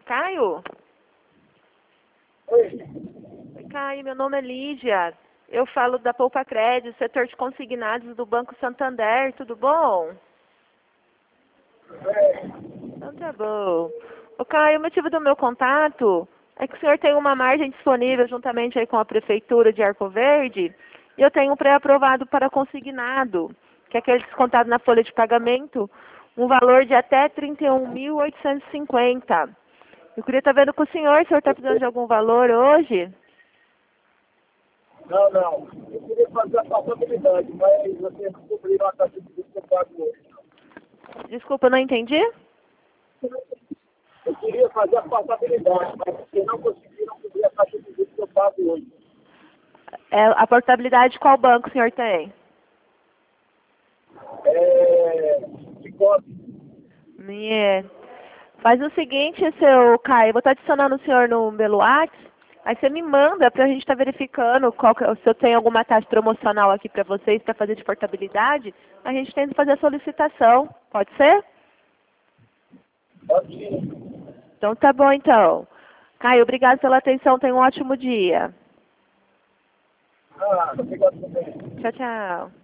Caio? Oi. Oi, Caio, meu nome é Lídia. Eu falo da Poupa Crédito, setor de consignados do Banco Santander. Tudo bom? Então tá bom. Ô, Caio, o motivo do meu contato é que o senhor tem uma margem disponível juntamente aí com a Prefeitura de Arco Verde e eu tenho um pré-aprovado para consignado, que é aquele descontado na folha de pagamento, um valor de até 31.850. Eu queria estar vendo com o senhor está precisando de algum valor hoje. Não. Eu queria fazer a passabilidade, mas vocês não cobriram a taxa de juros que eu pago hoje. Desculpa, eu não entendi. Eu queria fazer a passabilidade, mas vocês não conseguiram cobrir a taxa de juros que eu pago hoje. A portabilidade qual banco o senhor tem? De cópia. É. Faz o seguinte, seu Caio, eu vou estar adicionando o senhor no meu WhatsApp, aí você me manda para a gente estar verificando se eu tenho alguma taxa promocional aqui para vocês para fazer de portabilidade, a gente tenta fazer a solicitação. Pode ser? Pode ir. Então tá bom então. Caio, obrigado pela atenção, tenha um ótimo dia. Obrigado também. Tchau, tchau.